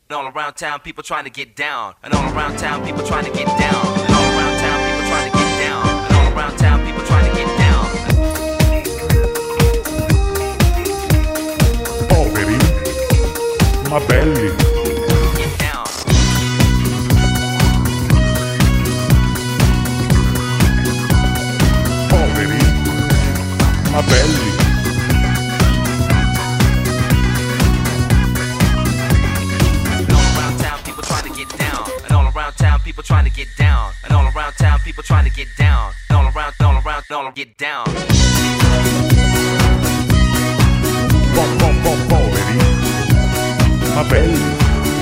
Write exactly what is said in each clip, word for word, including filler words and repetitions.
And all around town, people trying to get down. And all around town, people trying to get down. And all around town, people trying to get down. And all around town, people trying to get down. Poveri, ma belli. Get down. Poveri, ma belli. People trying to get down, and all around town, people trying to get down, and all around, all around, all around, get down. Po, po, po, poveri, ma belli.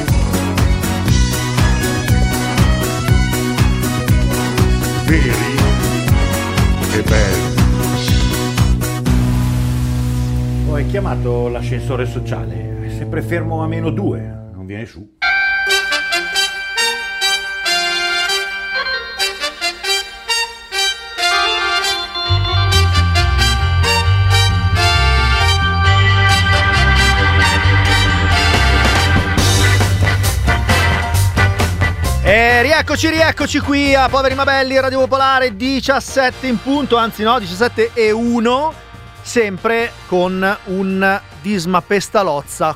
Veri e belli. Ho chiamato l'ascensore sociale, è sempre fermo a meno due, non viene su. E rieccoci, rieccoci qui a Poveri ma Belli, Radio Popolare, diciassette in punto, anzi no, diciassette e uno, sempre con un Disma Pestalozza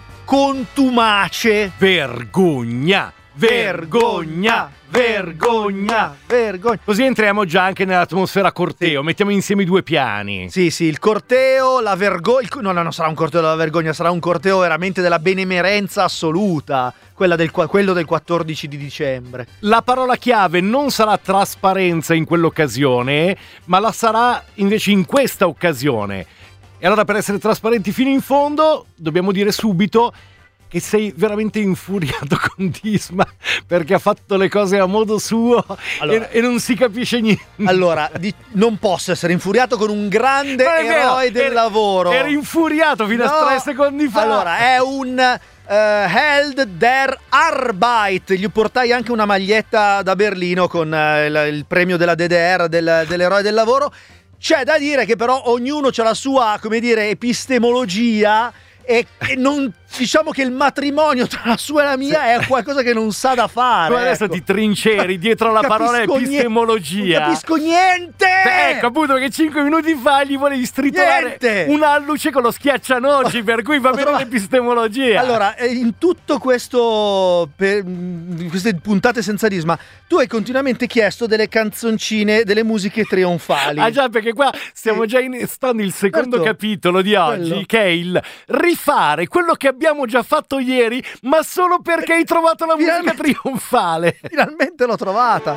contumace. Vergogna! Vergogna! Vergogna! Vergogna! Così entriamo già anche nell'atmosfera corteo, sì. Mettiamo insieme i due piani. Sì, sì, il corteo, la vergogna. No, no, non sarà un corteo della vergogna, sarà un corteo veramente della benemerenza assoluta. Quella del, quello del quattordici di dicembre. La parola chiave non sarà trasparenza in quell'occasione, ma la sarà invece in questa occasione. E allora, per essere trasparenti fino in fondo, dobbiamo dire subito che sei veramente infuriato con Disma perché ha fatto le cose a modo suo, allora, e, e non si capisce niente. Allora, di, non posso essere infuriato con un grande eroe del eri, lavoro. Eri infuriato fino no. a tre secondi fa. Allora, è un uh, Held der Arbeit. Gli portai anche una maglietta da Berlino con uh, il, il premio della D D R del, dell'eroe del lavoro. C'è da dire che però ognuno ha la sua, come dire, epistemologia. E, e non diciamo che il matrimonio tra la sua e la mia è qualcosa che non sa da fare. Tu adesso ecco. ti trinceri dietro alla parola epistemologia. Non capisco niente. Beh, ecco appunto che cinque minuti fa gli volevi stritolare niente. Una alluce con lo schiaccianoci, per cui va bene trovato... l'epistemologia. Allora, in tutto questo per, queste puntate senza Disma, tu hai continuamente chiesto delle canzoncine, delle musiche trionfali. Ah già, perché qua stiamo sì. già innestando il secondo certo. capitolo di oggi, quello. Che è il rifare quello che abbiamo già fatto ieri, ma solo perché hai trovato la musica trionfale. Finalmente l'ho trovata.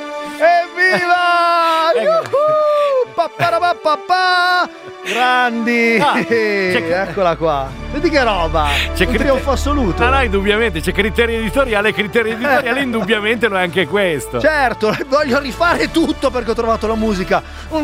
Evviva! Yuhu! Papparapapapà! Grandi! Ah, eccola qua. Vedi che roba! C'è un criter- trionfo assoluto. No, no, indubbiamente c'è criterio editoriale, criterio editoriale indubbiamente lo è anche questo. Certo, voglio rifare tutto perché ho trovato la musica.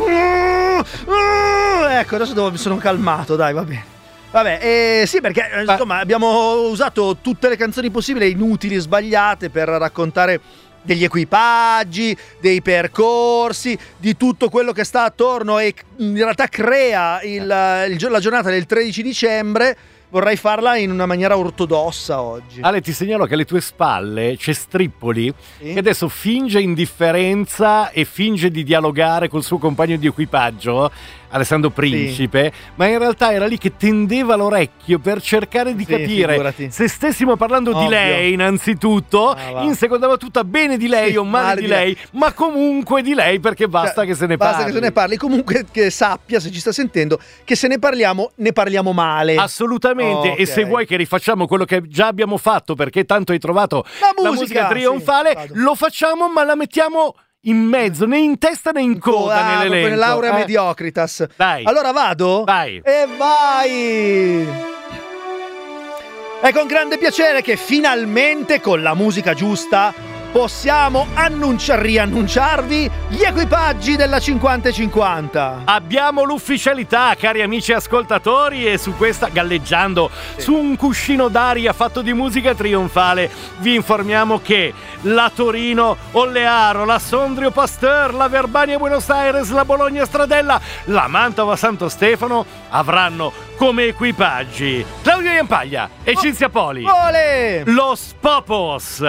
Ecco, adesso devo, mi sono calmato, dai, va bene. Vabbè, eh, sì, perché insomma abbiamo usato tutte le canzoni possibili, inutili, sbagliate, per raccontare degli equipaggi, dei percorsi, di tutto quello che sta attorno e in realtà crea il, il, la giornata del tredici dicembre. Vorrei farla in una maniera ortodossa oggi. Ale, ti segnalo che alle tue spalle c'è Strippoli, sì? Che adesso finge indifferenza e finge di dialogare col suo compagno di equipaggio, Alessandro Principe, sì. Ma in realtà era lì che tendeva l'orecchio per cercare di sì, capire figurati. Se stessimo parlando Ovvio. Di lei innanzitutto, ah, in seconda battuta bene di lei sì, o male, male di lei, lei, ma comunque di lei, perché basta cioè, che se ne basta parli. Basta che se ne parli, comunque che sappia, se ci sta sentendo, che se ne parliamo, ne parliamo male. Assolutamente. Oh, okay. E se vuoi che rifacciamo quello che già abbiamo fatto, perché tanto hai trovato la musica, la musica trionfale, sì, lo facciamo, ma la mettiamo in mezzo, né in testa né in coda, ah, nell'elenco. Nell'aurea eh? mediocritas. Dai. Allora vado? Vai. E vai! È con grande piacere che finalmente, con la musica giusta, possiamo annunciare, riannunciarvi gli equipaggi della cinquanta e cinquanta. Abbiamo l'ufficialità, cari amici ascoltatori, e su questa, galleggiando sì. su un cuscino d'aria fatto di musica trionfale, vi informiamo che la Torino Ollearo, la Sondrio Pasteur, la Verbania Buenos Aires, la Bologna Stradella, la Mantova Santo Stefano avranno come equipaggi Claudio Iampaglia e oh, Cinzia Poli, ole! Los Popos,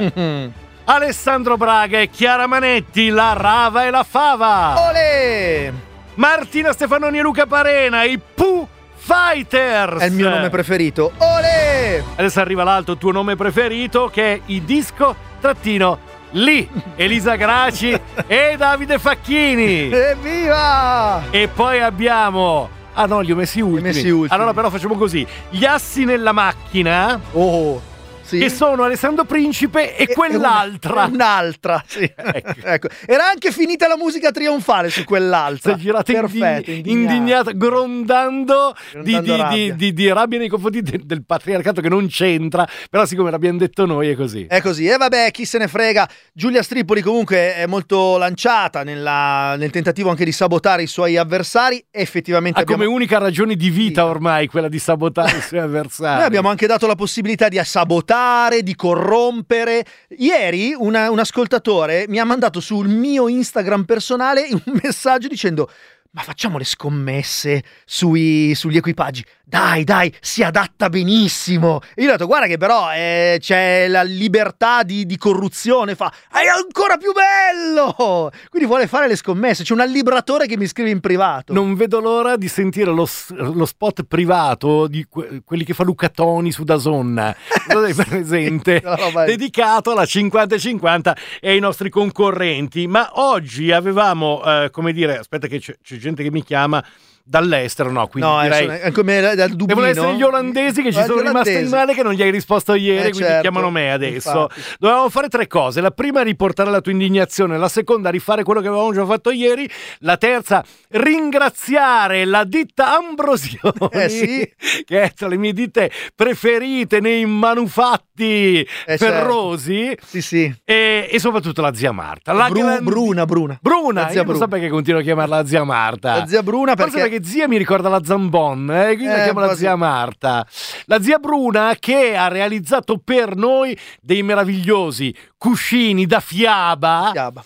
Alessandro Braga e Chiara Manetti, la Rava e la Fava, ole! Martina Stefanoni e Luca Parena, i Pooh Fighters. È il mio nome preferito. Ole! Adesso arriva l'altro tuo nome preferito, che è i Disco Trattino Lì, Elisa Graci e Davide Facchini. Evviva! E poi abbiamo... Ah no, li ho messi ultimi. messi ultimi. Allora però facciamo così. Gli Assi nella macchina. Oh... Sì. Che sono Alessandro Principe e, e quell'altra. Una, un'altra, sì. Ecco. Ecco. Era anche finita la musica trionfale su quell'altra. Si è girata perfetto, indign- indignata, grondando, grondando di, di, rabbia. Di, di, di rabbia nei confronti de, del patriarcato che non c'entra, però siccome l'abbiamo detto noi è così. È così, e vabbè, chi se ne frega. Giulia Stripoli comunque è molto lanciata nella, nel tentativo anche di sabotare i suoi avversari. Effettivamente ha abbiamo... come unica ragione di vita ormai quella di sabotare i suoi avversari. Noi abbiamo anche dato la possibilità di sabotare, di corrompere. Ieri una, un ascoltatore mi ha mandato sul mio Instagram personale un messaggio dicendo: ma facciamo le scommesse sui, sugli equipaggi, dai dai, si adatta benissimo. E io ho detto: guarda che però eh, c'è la libertà di, di corruzione. Fa: è ancora più bello. Quindi vuole fare le scommesse. C'è un allibratore che mi scrive in privato. Non vedo l'ora di sentire lo, lo spot privato di que- quelli che fa Luca Toni su DAZN, lo sei presente? Dedicato alla cinquanta e cinquanta e ai nostri concorrenti. Ma oggi avevamo eh, come dire, aspetta che c'è, c'è gente che mi chiama dall'estero, no, quindi no, direi è come dal Dublino. Devono essere gli olandesi che ci sono rimasti male, che non gli hai risposto ieri, eh, quindi certo, chiamano me adesso. Infatti. Dovevamo fare tre cose: la prima, riportare la tua indignazione; la seconda, rifare quello che avevamo già fatto ieri; la terza, ringraziare la ditta Ambrosioni, eh, sì. che è tra le mie ditte preferite nei manufatti eh, ferrosi, certo. sì, sì. E, e soprattutto la zia Marta, la Bru- grandi... Bruna Bruna Bruna, la zia io Bruna. non so perché continuo a chiamarla la zia Marta. La zia Bruna perché... Forse perché zia mi ricorda la Zambon, eh? quindi eh, la chiamo la zia Marta. La zia Bruna, che ha realizzato per noi dei meravigliosi cuscini da fiaba, fiaba.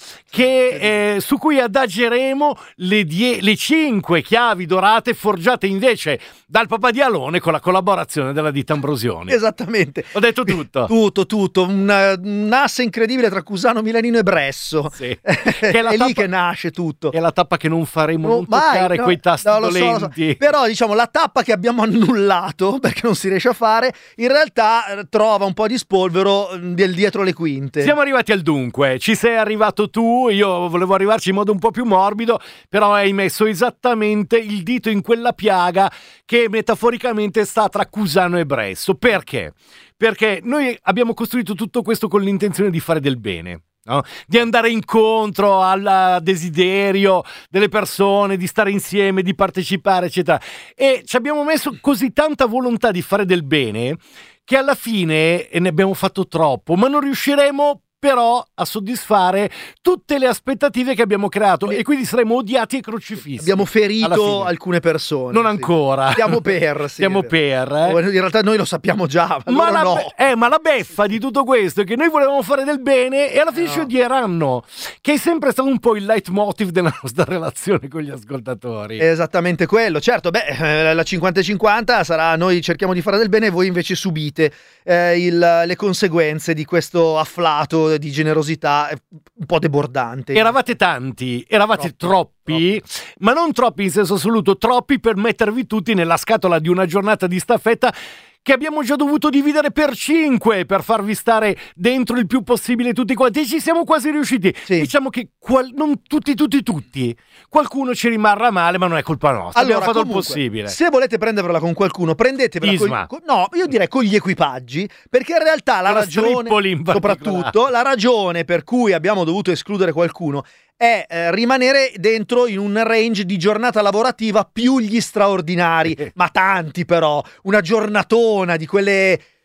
Che, eh, su cui adageremo le, die- le cinque chiavi dorate forgiate invece dal Papà di Alone con la collaborazione della ditta Ambrosioni. Esattamente. Ho detto tutto. Tutto, tutto. Un, un asse incredibile tra Cusano, Milanino e Bresso. Sì. Che è, è tappa... lì che nasce tutto. È la tappa che non faremo, no, non toccare mai, no, quei tasti no, lo dolenti. so, lo so. Però diciamo la tappa che abbiamo annullato perché non si riesce a fare, in realtà trova un po' di spolvero del dietro le quinte. Siamo arrivati al dunque. Ci sei arrivato tu, io volevo arrivarci in modo un po' più morbido, però hai messo esattamente il dito in quella piaga che metaforicamente sta tra Cusano e Bresso. Perché? Perché noi abbiamo costruito tutto questo con l'intenzione di fare del bene. No? Di andare incontro al desiderio delle persone, di stare insieme, di partecipare, eccetera. E ci abbiamo messo così tanta volontà di fare del bene che alla fine ne abbiamo fatto troppo, ma non riusciremo però a soddisfare tutte le aspettative che abbiamo creato e quindi saremo odiati e crocifissi. Abbiamo ferito alcune persone. Non sì. ancora. Stiamo per. Sì, Stiamo per. Eh. In realtà noi lo sappiamo già. Ma, ma, la, no. be- eh, ma la beffa di tutto questo è che noi volevamo fare del bene e alla fine no. ci odieranno. Che è sempre stato un po' il leitmotiv della nostra relazione con gli ascoltatori. È esattamente quello. Certo, beh, la cinquanta e cinquanta sarà noi cerchiamo di fare del bene e voi invece subite eh, il, le conseguenze di questo afflato di generosità un po' debordante. Eravate tanti, eravate troppi, troppi, troppi, ma non troppi in senso assoluto, troppi per mettervi tutti nella scatola di una giornata di staffetta che abbiamo già dovuto dividere per cinque per farvi stare dentro il più possibile tutti quanti, e ci siamo quasi riusciti. Sì. Diciamo che qual- non tutti tutti tutti qualcuno ci rimarrà male, ma non è colpa nostra. Allora, abbiamo fatto comunque, il possibile. Se volete prendervela con qualcuno, prendetevela Isma. con, no, io direi con gli equipaggi, perché in realtà la Con la ragione, soprattutto la ragione per cui abbiamo dovuto escludere qualcuno è eh, rimanere dentro in un range di giornata lavorativa più gli straordinari, ma tanti però, una giornatona di quelle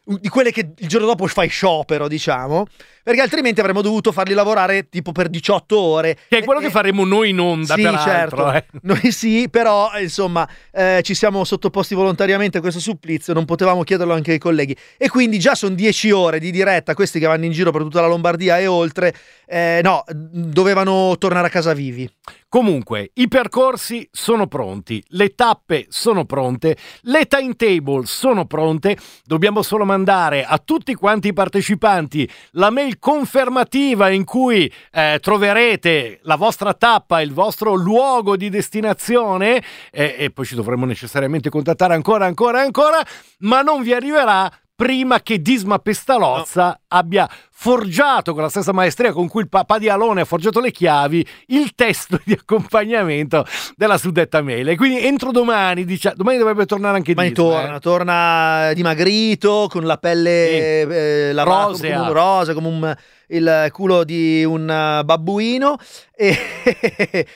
di quelle che il giorno dopo fai sciopero, diciamo, perché altrimenti avremmo dovuto farli lavorare tipo per diciotto ore. Che è quello e, che faremo noi in onda, sì, peraltro. Certo. Eh. Noi sì, però insomma eh, ci siamo sottoposti volontariamente a questo supplizio, non potevamo chiederlo anche ai colleghi. E quindi già sono dieci ore di diretta, questi che vanno in giro per tutta la Lombardia e oltre, eh, no, dovevano tornare a casa vivi. Comunque, i percorsi sono pronti, le tappe sono pronte, le timetable sono pronte, dobbiamo solo mandare a tutti quanti i partecipanti la mail confermativa in cui eh, troverete la vostra tappa, il vostro luogo di destinazione eh, e poi ci dovremo necessariamente contattare ancora, ancora, ancora, ma non vi arriverà prima che Disma Pestalozza no. abbia forgiato con la stessa maestria con cui il papà di Alone ha forgiato le chiavi il testo di accompagnamento della suddetta mail. E quindi entro domani, dice, domani dovrebbe tornare anche domani Disma. torna, eh. torna dimagrito, con la pelle sì. eh, lavata come un rosa, come un, il culo di un babbuino e, e,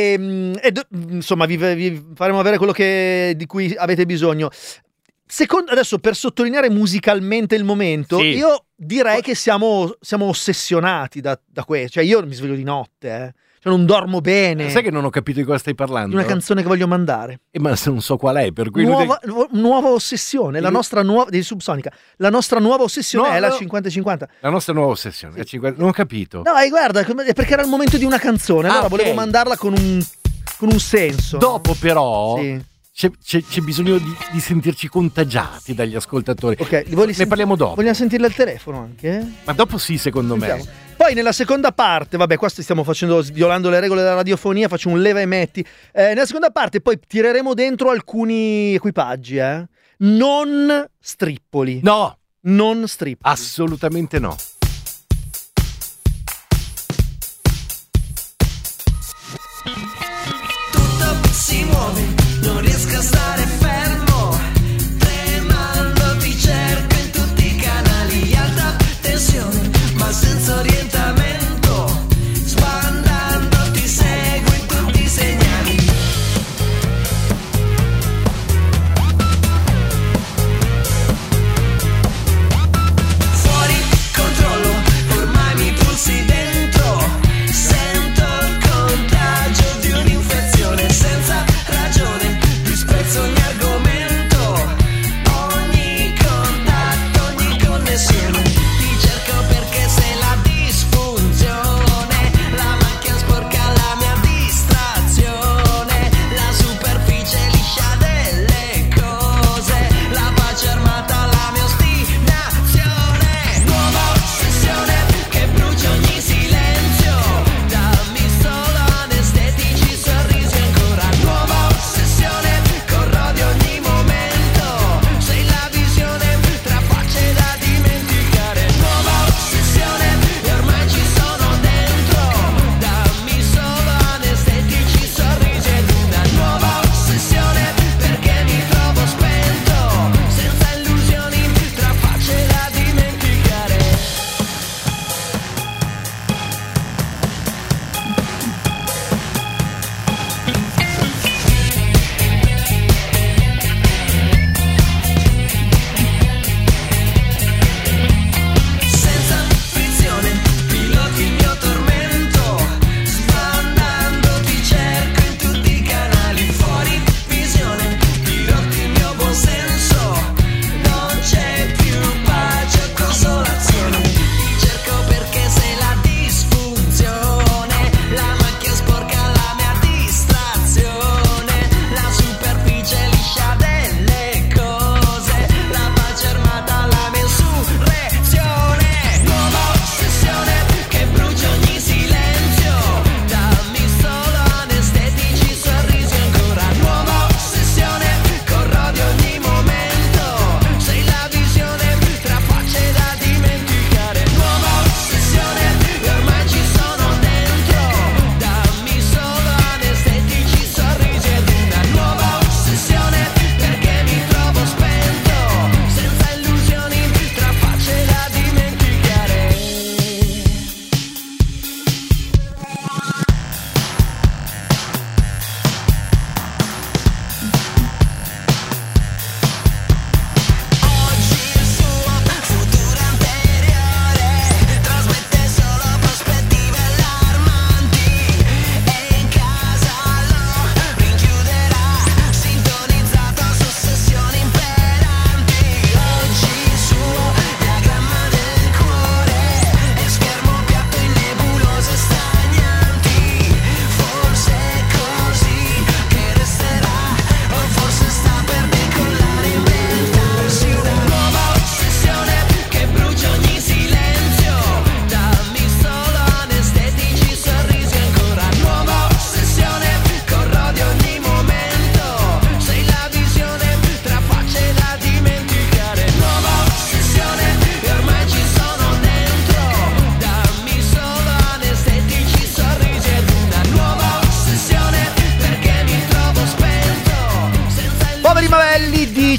e insomma vi, vi faremo avere quello che, di cui avete bisogno. Secondo, adesso per sottolineare musicalmente il momento, sì. io direi che siamo, siamo ossessionati da, da questo. Cioè io mi sveglio di notte, eh. Cioè non dormo bene. Sai che non ho capito di cosa stai parlando? Di una canzone che voglio mandare. Eh, ma non so qual è, per cui nuova, devi... nuova ossessione, la nostra nuova di Subsonica. La nostra nuova ossessione no, è no. la cinquanta cinquanta. La nostra nuova ossessione, sì. cinquanta... non ho capito. No, e guarda, è perché era il momento di una canzone, allora ah, okay. volevo mandarla con un, con un senso. Dopo però sì. C'è, c'è, c'è bisogno di, di sentirci contagiati dagli ascoltatori. Ok, li ne sent- parliamo dopo. Vogliamo sentirle al telefono anche? Ma dopo sì, secondo Sentiamo. me. Poi nella seconda parte, vabbè, qua stiamo facendo, violando le regole della radiofonia, faccio un leva e metti. Eh, nella seconda parte poi tireremo dentro alcuni equipaggi, eh. Non strippoli. No. Non strippoli. Assolutamente no. Si muove, non riesco a stare fermo, tremando ti cerco in tutti i canali, alta tensione ma senza orientamento, sbandando ti seguo in tutti i segnali. Fuori controllo.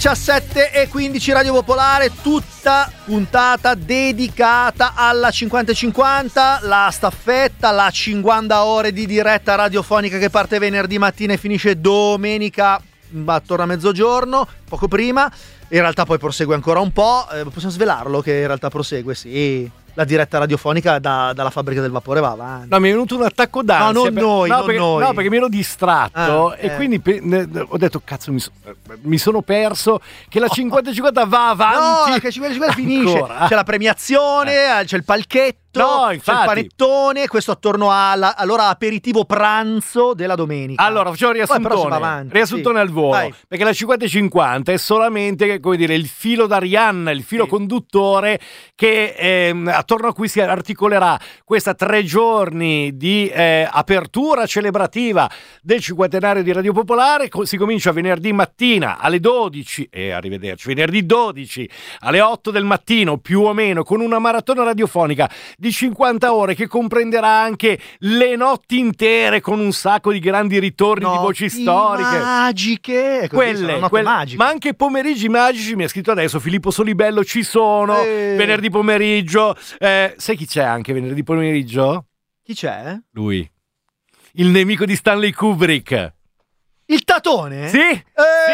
diciassette e quindici Radio Popolare, tutta puntata dedicata alla cinquanta e cinquanta, la staffetta, la cinquanta ore di diretta radiofonica che parte venerdì mattina e finisce domenica attorno a mezzogiorno, poco prima. In realtà poi prosegue ancora un po', eh, possiamo svelarlo che in realtà prosegue, sì. La diretta radiofonica da, dalla fabbrica del vapore va avanti. No, mi è venuto un attacco d'ansia. No, non per... noi, no, non perché, noi. No, perché mi ero distratto ah, e eh. quindi pe- ne- ho detto, cazzo, mi, so- mi sono perso che la cinquanta e cinquanta va avanti. No, la cinquanta e cinquanta finisce. Ancora. C'è la premiazione, eh. c'è il palchetto, No, c'è infatti. il panettone, questo attorno alla, all'ora aperitivo pranzo della domenica. Allora, facciamo un Poi però si va riassuntone, avanti, riassuntone sì. al volo, Vai. perché la cinquanta e cinquanta è solamente, come dire, il filo d'Arianna, il filo Sì. conduttore che ehm, attorno a cui si articolerà questa tre giorni di eh, apertura celebrativa del cinquantenario di Radio Popolare. Co- si comincia venerdì mattina alle dodici e arrivederci, venerdì dodici alle otto del mattino più o meno, con una maratona radiofonica di cinquanta ore che comprenderà anche le notti intere con un sacco di grandi ritorni di voci Notti storiche. magiche, ecco, sono Quelle, notti quelle- magiche. ma anche pomeriggi magici, mi ha scritto adesso Filippo Solibello, ci sono Eh. venerdì pomeriggio. Eh, sai chi c'è anche venerdì pomeriggio? Chi c'è? Lui, il nemico di Stanley Kubrick. Il Tatone? Sì, Eh,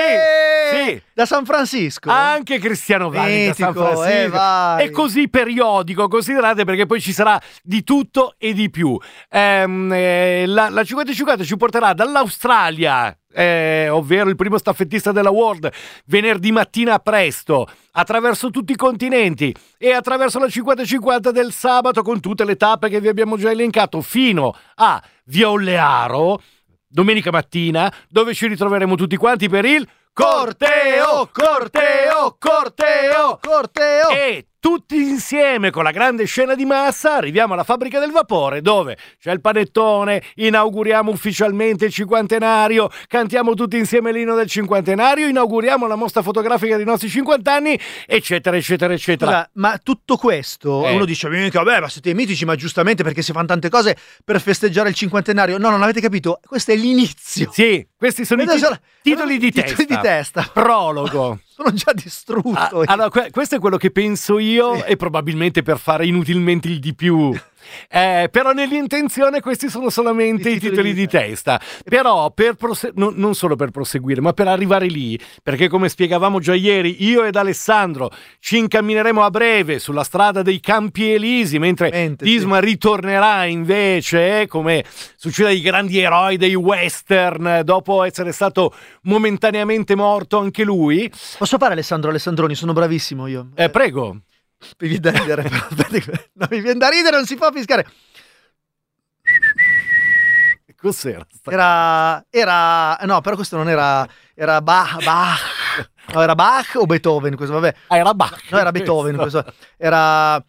sì, sì. Da San Francisco? Anche Cristiano Valli da San Mitico, Francisco. eh, vai. È così periodico, considerate, perché poi ci sarà di tutto e di più. Ehm, eh, la, la cinquanta e cinquanta ci porterà dall'Australia, eh, ovvero il primo staffettista della World, venerdì mattina presto, attraverso tutti i continenti e attraverso la cinquanta e cinquanta del sabato, con tutte le tappe che vi abbiamo già elencato, fino a Via Ollearo, domenica mattina, dove ci ritroveremo tutti quanti per il corteo, corteo, corteo, corteo. e tutti insieme con la grande scena di massa arriviamo alla fabbrica del vapore, dove c'è il panettone, inauguriamo ufficialmente il cinquantenario, cantiamo tutti insieme l'inno del cinquantenario, inauguriamo la mostra fotografica dei nostri cinquanta anni, eccetera eccetera eccetera. Scusa, ma tutto questo, Eh. uno dice, mica, vabbè, ma siete mitici, ma giustamente perché si fanno tante cose per festeggiare il cinquantenario. No, non avete capito? Questo è l'inizio. Sì, questi sono i Vedo tit- solo- titoli di titoli testa. di testa. Prologo. Sono già distrutto. Ah, io. allora, que- questo è quello che penso io, Sì. e probabilmente per fare inutilmente il di più. Eh, però nell'intenzione questi sono solamente I i titoli, di testa. Però per prose- no- non solo per proseguire, ma per arrivare lì, perché come spiegavamo già ieri, io ed Alessandro ci incammineremo a breve sulla strada dei Campi Elisi, mentre Mente, Disma ritornerà invece, eh, come succede ai grandi eroi dei western, dopo essere stato momentaneamente morto anche lui. Posso fare Alessandro Alessandroni? Sono bravissimo io. Eh, prego. Mi viene da ridere, però. Aspetta che- no, mi viene da ridere, non si può fischiare. Cos'era? Era, era, no, però questo non era, era Bach, Bach, no, era Bach o Beethoven, questo, vabbè, Ah, era Bach. no, era Beethoven, Questo. questo, era,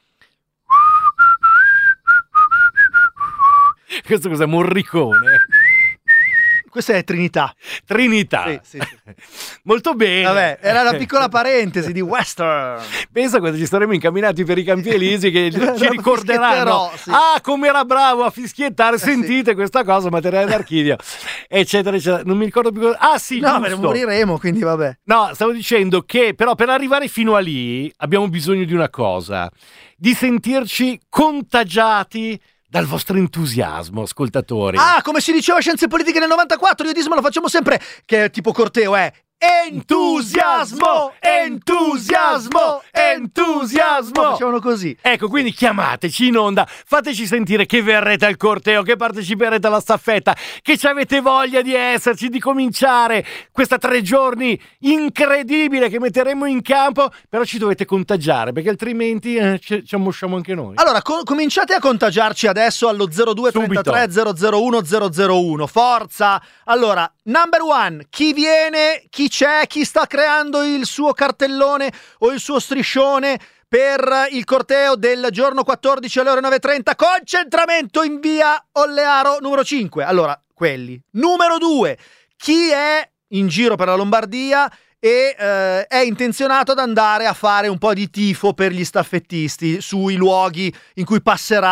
Questo cos'è? Morricone. questa è Trinità. Trinità. Sì, sì, sì. Molto bene. Vabbè, era una piccola parentesi di western. Pensa quando ci saremo incamminati per i Campi Elisi che Lo ci ricorderanno. fischierò, sì. Ah, come era bravo a fischiettare. sì. Sentite questa cosa, materiale d'archivio, eccetera, eccetera. Non mi ricordo più. cosa- Ah, sì, No, giusto. ma moriremo, quindi vabbè. No, stavo dicendo che però per arrivare fino a lì abbiamo bisogno di una cosa, di sentirci contagiati dal vostro entusiasmo, ascoltatori. Ah, come si diceva a Scienze Politiche nel novantaquattro, io Disma lo facciamo sempre, che è tipo corteo, è entusiasmo, entusiasmo, entusiasmo. Facevano così. Ecco, quindi chiamateci in onda, fateci sentire che verrete al corteo, che parteciperete alla staffetta, che ci avete voglia di esserci, di cominciare questa tre giorni incredibile che metteremo in campo, però ci dovete contagiare, perché altrimenti eh, ci, ci ammosciamo anche noi. Allora, co- cominciate a contagiarci adesso allo zero due trentatré zero zero uno zero zero uno. Forza! Allora, number one, chi viene, chi c'è, chi sta creando il suo cartellone o il suo striscione per il corteo del giorno quattordici alle ore nove e trenta, concentramento in via Ollearo numero cinque. Allora, quelli. Numero due, chi è in giro per la Lombardia e eh, è intenzionato ad andare a fare un po' di tifo per gli staffettisti sui luoghi in cui passerà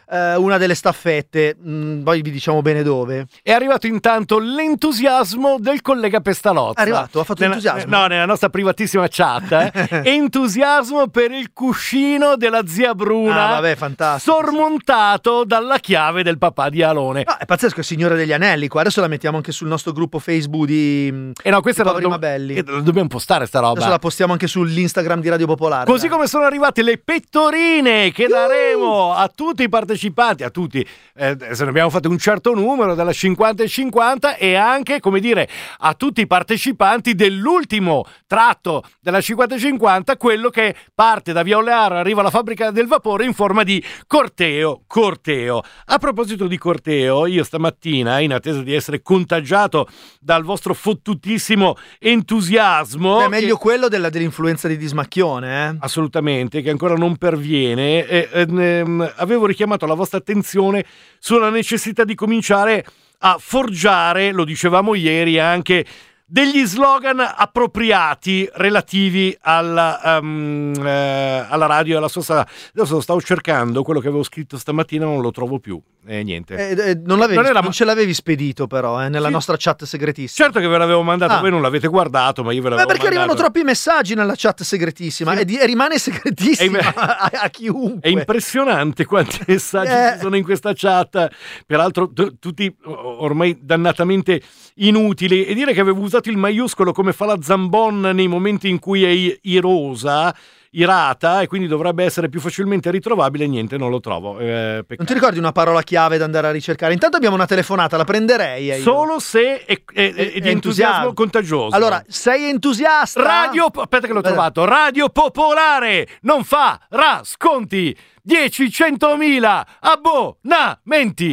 eh, una delle staffette, mm, poi vi diciamo bene dove. È arrivato intanto l'entusiasmo del collega Pestalozza. È arrivato, ha fatto nella, entusiasmo. No, nella nostra privatissima chat. Eh? Entusiasmo per il cuscino della zia Bruna. Ah, vabbè, fantastico. Sormontato dalla chiave del papà di Alone. No, è pazzesco, è Signore degli Anelli qua. Adesso la mettiamo anche sul nostro gruppo Facebook di E no, questa di la Poveri do- ma Belli. eh, la dobbiamo postare sta roba. Adesso la postiamo anche sull'Instagram di Radio Popolare. Così dai. come sono arrivate le pettorine che daremo a tutti i partecipanti, a tutti, eh, se ne abbiamo fatto un certo numero, dalla cinquanta ai cinquanta, e anche, come dire, a tutti i partecipanti dell'ultimo tratto della cinquanta cinquanta, quello che parte da Via Olearo, arriva alla fabbrica del vapore in forma di corteo, corteo. A proposito di corteo, io stamattina, in attesa di essere contagiato dal vostro fottutissimo entusiasmo... È meglio che- quello della, dell'influenza di Dismacchione, eh? Assolutamente, che ancora non perviene, e, e, ehm, avevo richiamato la vostra attenzione sulla necessità di cominciare a forgiare, lo dicevamo ieri, anche degli slogan appropriati relativi alla, um, eh, alla radio e alla sua sala. Adesso stavo cercando quello che avevo scritto stamattina, non lo trovo più. E niente. Eh, eh, non, l'avevi, Non era- non ce l'avevi spedito però eh, nella Sì. nostra chat segretissima. Certo che ve l'avevo mandato, Ah. voi non l'avete guardato, ma io ve Ma l'avevo perché arrivano mandato. troppi messaggi nella chat segretissima Sì. e, di- e rimane segretissima E- a, a chiunque. È impressionante quanti messaggi Eh. ci sono in questa chat, peraltro t- tutti o- ormai dannatamente inutili, e dire che avevo usato il maiuscolo come fa la Zambon nei momenti in cui è i- irosa, irata, e quindi dovrebbe essere più facilmente ritrovabile. Niente, non lo trovo. Eh, peccato. Non ti ricordi una parola chiave da andare a ricercare? Intanto abbiamo una telefonata, la prenderei. eh, io. Solo se è, è- è- è È di entusiasmo contagioso. Allora, sei entusiasta? Radio, aspetta che l'ho Aspetta. trovato, Radio Popolare non fa ra sconti, dieci centomila abbonamenti.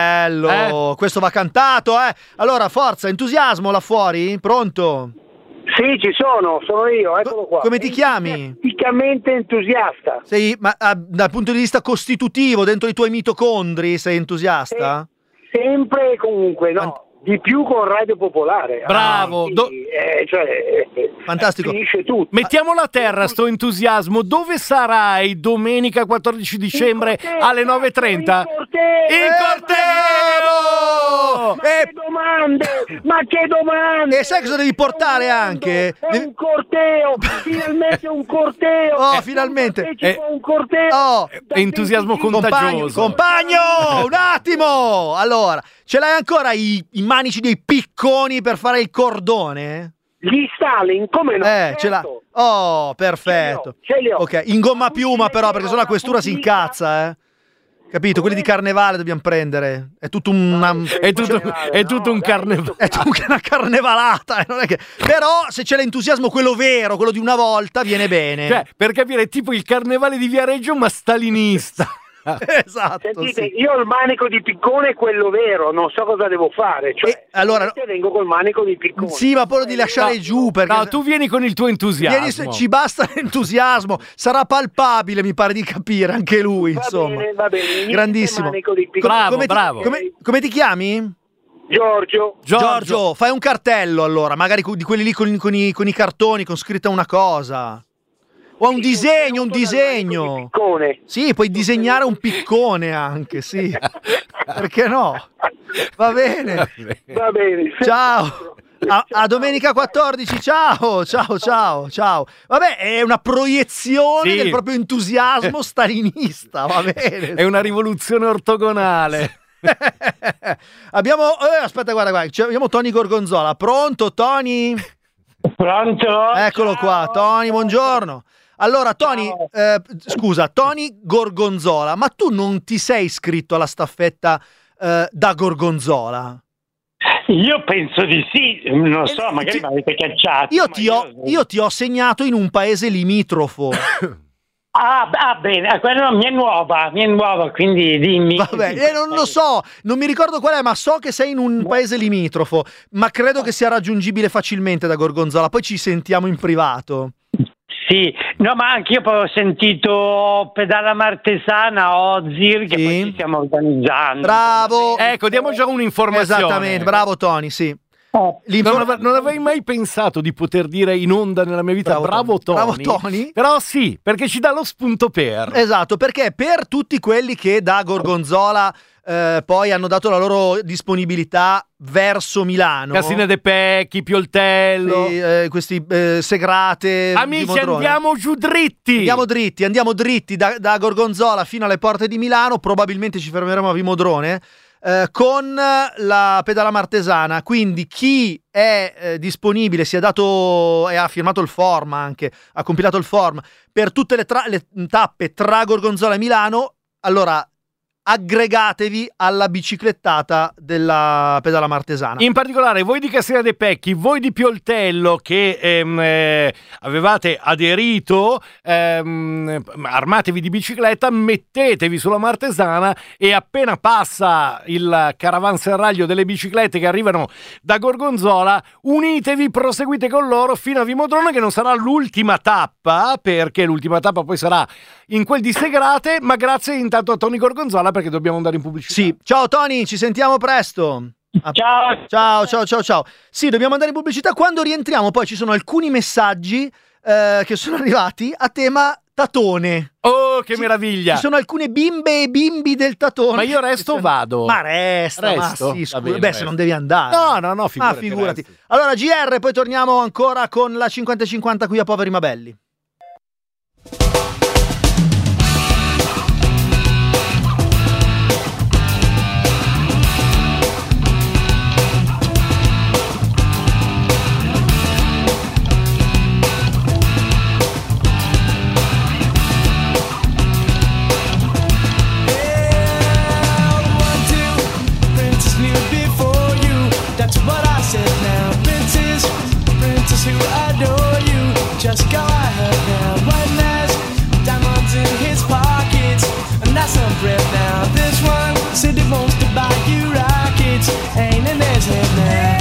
Bello, Eh? questo va cantato, eh. Allora, forza, entusiasmo là fuori? Pronto? Sì, ci sono, sono io, eccolo qua. Come ti chiami? Entusiasticamente entusiasta. Sei, ma ah, dal punto di vista costitutivo, dentro i tuoi mitocondri, sei entusiasta? Sempre e comunque, no. Di più con Radio Popolare. Bravo, Ah, do- sì, eh, cioè, eh, Fantastico. Finisce tutto. Mettiamolo a terra sto entusiasmo. Dove sarai domenica quattordici dicembre Il corteo, alle nove e trenta? Il corteo! Il corteo! Ma Eh, che domande! Ma che domande! E sai cosa devi portare anche? È Devi- un corteo! Finalmente un corteo! Oh, Eh, finalmente. partecipo Eh, a un corteo! Oh, da entusiasmo venticinque compagno, contagioso. compagno, un attimo. Allora, ce l'hai ancora i, i manici dei picconi per fare il cordone? Gli Stalin, come no? Eh, ce l'ha. Certo. Oh, perfetto. Ce li ho, ce li ho. Ok, in gomma piuma però, perché sennò la questura si incazza, eh. Capito? Quelli di carnevale dobbiamo prendere. È tutto una... È tutto, è tutto un carnevale. È tutto una carnevalata. eh, non è che... Però se c'è l'entusiasmo, quello vero, quello di una volta, viene bene. Cioè, per capire, è tipo il carnevale di Viareggio, ma stalinista. Esatto. Sentite, sì. io ho il manico di piccone è quello vero, non so cosa devo fare. Cioè, E allora- vengo col manico di piccone. Sì, ma poi lo di lasciare No, giù perché... No, tu vieni con il tuo entusiasmo. Vieni se- ci basta l'entusiasmo, sarà palpabile, mi pare di capire anche lui, Va insomma. bene, va bene. Niente Grandissimo. manico di piccone. Bravo, come, ti, bravo. come- come ti chiami? Giorgio. Giorgio. fai un cartello allora, magari co- di quelli lì con, con i, con i cartoni, con scritta una cosa. O un disegno, un disegno. Piccone. Sì, puoi disegnare un piccone anche, sì. Perché no? Va bene. Va bene. Ciao. A, a domenica quattordici, ciao, ciao, ciao, ciao. Vabbè, è una proiezione Sì. del proprio entusiasmo stalinista, va bene. È una rivoluzione ortogonale. Abbiamo, eh, aspetta, guarda, guarda, c'è- abbiamo Tony Gorgonzola. Pronto, Tony? Pronto? Eccolo qua, Tony, buongiorno. Allora, Tony, eh, scusa, Tony Gorgonzola, ma tu non ti sei iscritto alla staffetta eh, da Gorgonzola? Io penso di sì, non so, Eh, magari ti- mi avete cacciato. Io ma ti, ho, io ti ho segnato in un paese limitrofo. Ah, ah, bene, ah, quella mi è nuova, mi è nuova, quindi dimmi. Vabbè, eh, non lo so, non mi ricordo qual è, ma so che sei in un paese limitrofo, ma credo che sia raggiungibile facilmente da Gorgonzola. Poi ci sentiamo in privato. Sì, no, ma anche io poi ho sentito Pedala Martesana, Ozir, che Sì. poi ci stiamo organizzando. Bravo. Ecco, diamo già un'informazione. Esattamente, bravo Tony, sì. Oh, Non, ave- non avrei mai pensato di poter dire in onda nella mia vita bravo, Bravo Tony. Bravo Tony. Però sì, perché ci dà lo spunto per. Esatto, perché per tutti quelli che da Gorgonzola eh, poi hanno dato la loro disponibilità verso Milano, Cassina De Pecchi, Pioltello, sì, eh, questi eh, Segrate, amici, Dimodrone. andiamo giù dritti. Andiamo dritti, andiamo dritti da, da Gorgonzola fino alle porte di Milano, probabilmente ci fermeremo a Vimodrone eh, con la pedala martesana, quindi chi è eh, disponibile, si è dato e ha firmato il form anche, ha compilato il form per tutte le, tra- le tappe tra Gorgonzola e Milano, allora aggregatevi alla biciclettata della pedala martesana. In particolare voi di Cassina De Pecchi, voi di Pioltello che ehm, eh, avevate aderito, ehm, armatevi di bicicletta, mettetevi sulla martesana e appena passa il caravanserraglio delle biciclette che arrivano da Gorgonzola, unitevi, proseguite con loro fino a Vimodrone, che non sarà l'ultima tappa, perché l'ultima tappa poi sarà in quel di Segrate, ma grazie intanto a Tony Gorgonzola, perché dobbiamo andare in pubblicità. Sì, ciao Tony, ci sentiamo presto. ciao. Ciao, ciao, ciao, ciao. Sì, dobbiamo andare in pubblicità. Quando rientriamo poi ci sono alcuni messaggi eh, che sono arrivati a tema tatone. Oh, che Ci- meraviglia! Ci sono alcune bimbe e bimbi del tatone. Ma io resto o vado? Ma resta, Resto? ma sì, Va scusa. bene, Beh, resto. se non devi andare. No, no, no, Ah, figurati. figurati. resti. Allora, G R, poi torniamo ancora con la cinquanta cinquanta qui a Poveri ma Belli. Princess knew before you. That's what I said now. Princess, princess who adore you. Just go ahead now. One last diamonds in his pockets, and that's some bread now. This one said he wants to buy you rockets. Ain't in his head now.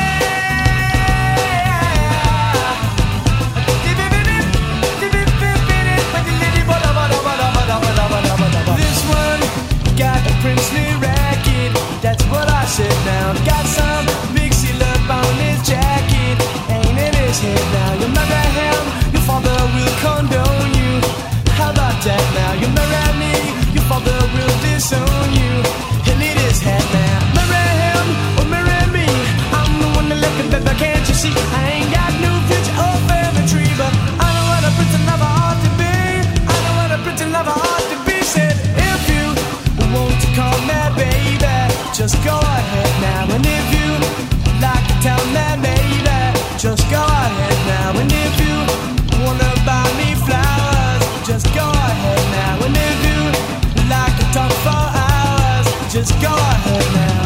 This one got a princely racket. That's what I said now. Got some big seal up on his jacket. Ain't in his head now. You marry him, your father will condone you. How about that now? You marry me, your father will disown you. He'll eat his head now. Marry him or marry me. I'm the one that left him, baby, can't you see? I ain't got no future or family tree, but I know what a prince and lover ought to be. I know what a prince and lover ought to be. Said if you want to call me baby, just go ahead now. And if you like to tell me baby, just go ahead now. And if you wanna buy me flowers, just go ahead now. And if you like to talk for hours, just go ahead now.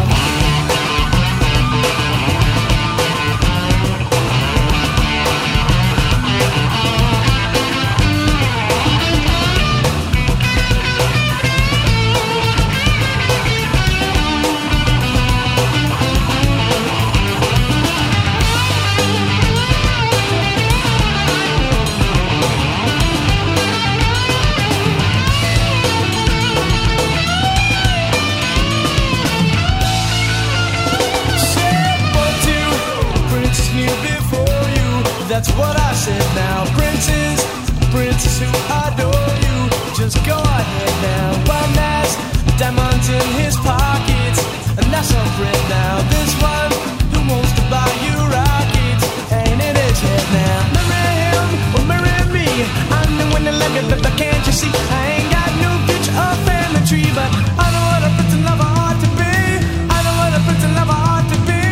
That's what I said now. Princess, princess who adore you. Just go ahead now. One has diamonds in his pockets, and that's a friend now. This one who wants to buy you rockets ain't in his head now. Marry him or marry me. I'm the one that love you, but can't you see? I ain't got no future or family tree, but I know what a prince and lover ought to be. I know what a prince and lover ought to be.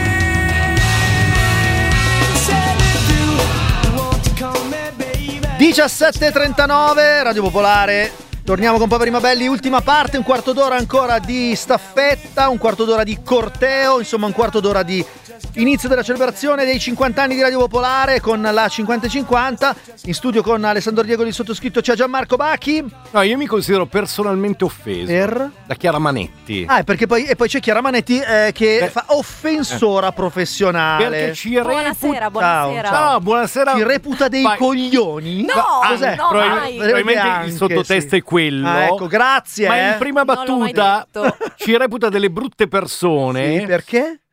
Said if you want to call me baby. diciassette e trentanove, Radio Popolare. Torniamo con Poveri ma Belli, ultima parte, un quarto d'ora ancora di staffetta, un quarto d'ora di corteo, insomma un quarto d'ora di inizio della celebrazione dei cinquanta anni di Radio Popolare con la cinquanta e cinquanta. In studio con Alessandro Diego, il sottoscritto, c'è Gianmarco Bacchi. No, io mi considero personalmente offeso Per? da Chiara Manetti. Ah, perché poi, e poi c'è Chiara Manetti eh, che Beh, fa offensora professionale. Perché ci Buonasera, reputa... buonasera. Ciao. Ciao, buonasera. Ci reputa dei Vai. coglioni? No, Ma cos'è? no, Probabil- mai. probabilmente Anche, il sottotesto sì. è quello. Ah, ecco, grazie. Ma eh. in prima Non l'ho mai battuta detto. ci reputa delle brutte persone. Sì, perché?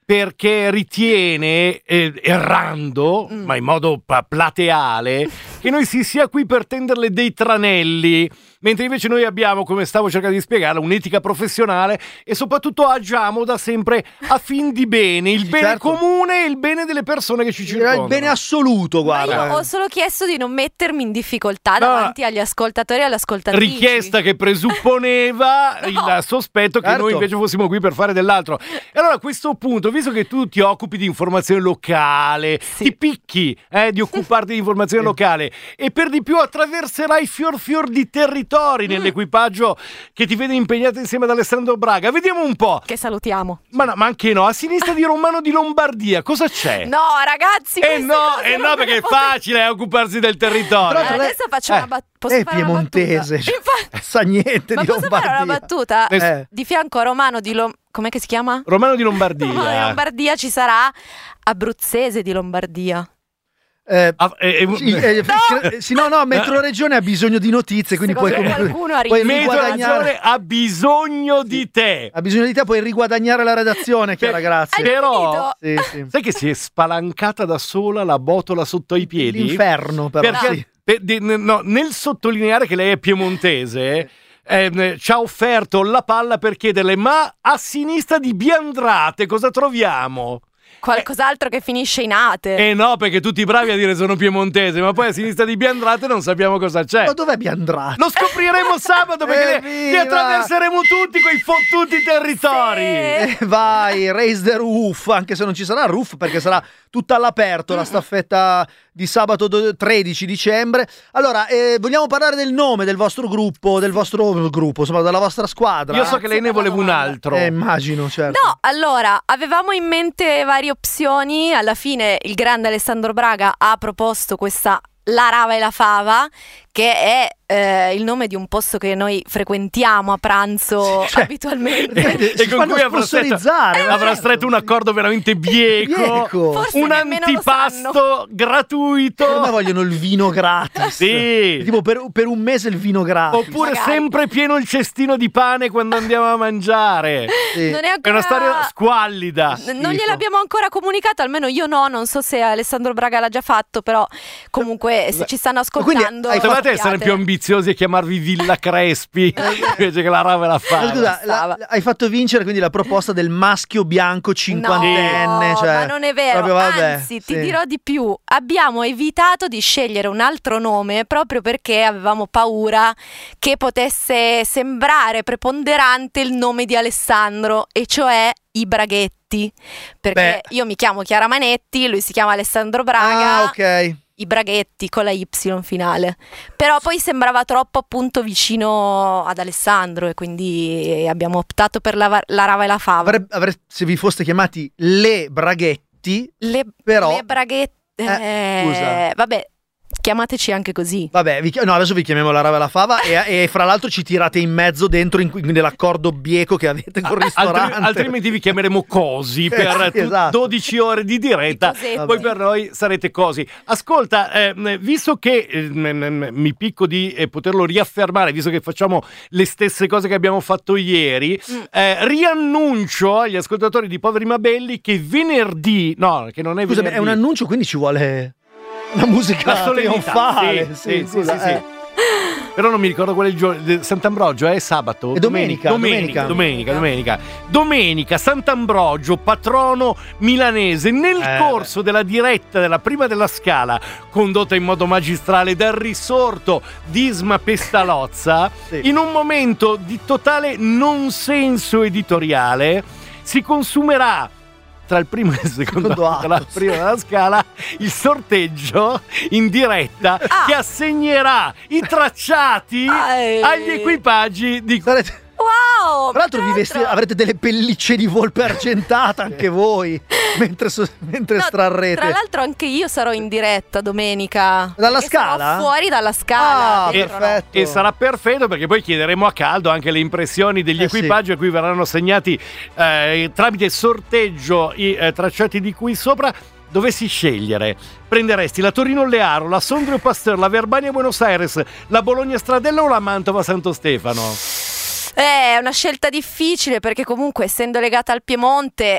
perché ritiene, eh, errando, mm. ma in modo pa- plateale, che noi si sia qui per tenderle dei tranelli, mentre invece noi abbiamo, come stavo cercando di spiegare, un'etica professionale e soprattutto agiamo da sempre a fin di bene, il sì, bene certo. comune e il bene delle persone che ci circondano. Il bene assoluto, guarda. Ma io ho solo chiesto di non mettermi in difficoltà davanti no. agli ascoltatori e alle ascoltatrici. Richiesta che presupponeva no. il sospetto che certo. noi invece fossimo qui per fare dell'altro. E allora a questo punto, visto che tu ti occupi di informazione locale, sì. ti picchi eh, di occuparti di informazione locale e per di più attraverserai fior fior di territori nell'equipaggio che ti vede impegnato insieme ad Alessandro Braga. Vediamo un po'. Che salutiamo. Ma, no, ma anche no, a sinistra di Romano di Lombardia, cosa c'è? No, ragazzi, eh no, eh no, perché è facile eh, occuparsi del territorio. Eh, adesso faccio eh, una battuta. È piemontese, cioè, sa niente ma di posso Lombardia. fare una battuta? Eh. Di fianco a Romano di Lombardia. Com'è che si chiama? Romano di Lombardia. Romano di Lombardia ci sarà Abruzzese di Lombardia. Eh, ah, eh, sì, eh, no! sì, no, no, Metro Regione ha bisogno di notizie, quindi puoi, qualcuno puoi Metro riguadagnare. Regione ha bisogno sì. di te. Ha bisogno di te, puoi riguadagnare la redazione, Chiara, grazie. Però, sì, sì. sai che si è spalancata da sola la botola sotto i piedi? L'inferno, però. Perché Sì. per, di, no, nel sottolineare che lei è piemontese, eh, ci ha offerto la palla per chiederle: ma a sinistra di Biandrate cosa troviamo? Qualcos'altro che finisce in ate. Eh no, perché tutti bravi a dire sono piemontese, ma poi a sinistra di Biandrate non sappiamo cosa c'è. Ma dov'è Biandrate? Lo scopriremo sabato perché li, li attraverseremo tutti quei fottuti territori. Sì. Eh, vai, raise the roof, anche se non ci sarà roof perché sarà tutta all'aperto la staffetta di sabato tredici dicembre. Allora, eh, vogliamo parlare del nome del vostro gruppo, del vostro gruppo, insomma, della vostra squadra? Io so che lei ne voleva un altro. Eh, immagino, certo. No, allora, avevamo in mente varie opzioni. Alla fine il grande Alessandro Braga ha proposto questa La Rava e la Fava, che è eh, il nome di un posto che noi frequentiamo a pranzo, cioè, E, abitualmente. e, e con cui avrà stretto, eh, avrà certo. stretto un accordo veramente bieco, bieco. Forse un antipasto gratuito. Come vogliono il vino gratis? Sì. Tipo per, per un mese il vino gratis. Oppure magari. Sempre pieno il cestino di pane quando andiamo a mangiare. Sì. Non è, ancora... È una storia squallida. N- non gliel'abbiamo ancora comunicato, almeno io no, non so se Alessandro Braga l'ha già fatto, però comunque se ci stanno ascoltando... Potevate essere più ambiziosi e chiamarvi Villa Crespi invece che La Rava e la Fava. Scusa, la, la, hai fatto vincere quindi la proposta del maschio bianco cinquantenne. No, cioè, ma non è vero, proprio, vabbè, anzi sì. ti dirò di più, abbiamo evitato di scegliere un altro nome proprio perché avevamo paura che potesse sembrare preponderante il nome di Alessandro, e cioè i Braghetti, perché Beh. io mi chiamo Chiara Manetti, lui si chiama Alessandro Braga. Ah, ok. I Braghetti con la Y finale, però poi sembrava troppo appunto vicino ad Alessandro e quindi abbiamo optato per la, la Rava e la Fava. Avre, avre, se vi foste chiamati Le Braghetti, le, però le Braghetti, eh, eh, scusa. vabbè, chiamateci anche così. Vabbè, vi, no, adesso vi chiamiamo La Rava e la Fava e, e fra l'altro ci tirate in mezzo dentro in, nell'accordo bieco che avete col ristorante. Altri, altrimenti vi chiameremo Cosi per Eh, sì, tu- esatto. dodici ore di diretta, Cosetti. poi per noi sarete Cosi. Ascolta, eh, visto che eh, m- m- mi picco di eh, poterlo riaffermare, visto che facciamo le stesse cose che abbiamo fatto ieri, Mm. eh, riannuncio agli ascoltatori di Poveri ma Belli che venerdì, no, che non è Scusami, venerdì, è un annuncio, quindi ci vuole la musica la solennità, trionfale. sì, sì, sì, scusa, sì, sì. eh. Però non mi ricordo qual è il giorno. Sant'Ambrogio è sabato? È domenica, Domenica, domenica, domenica. Domenica, Sant'Ambrogio, patrono milanese. Nel Eh, corso della diretta della prima della Scala, condotta in modo magistrale dal risorto di Isma Pestalozza, Sì. in un momento di totale non senso editoriale, si consumerà tra il primo e il secondo Secondo atto della atto, prima della Scala il sorteggio in diretta Ah. che assegnerà i tracciati Ah, eh. agli equipaggi di Sarete- Wow! Tra l'altro vi vesti- avrete delle pellicce di volpe argentata anche voi mentre, so- mentre No, estrarrete. tra l'altro anche io sarò in diretta domenica. Dalla Perché sarò Scala? fuori dalla Scala. Ah, dentro, no? perfetto. E sarà perfetto perché poi chiederemo a caldo anche le impressioni degli Eh, equipaggi a cui verranno assegnati eh, tramite sorteggio i eh, tracciati di qui sopra. Dovessi scegliere, prenderesti la Torino-Learo, la Sondrio Pasteur, la Verbania Buenos Aires, la Bologna Stradella o la Mantova Santo Stefano? Eh, È una scelta difficile perché comunque essendo legata al Piemonte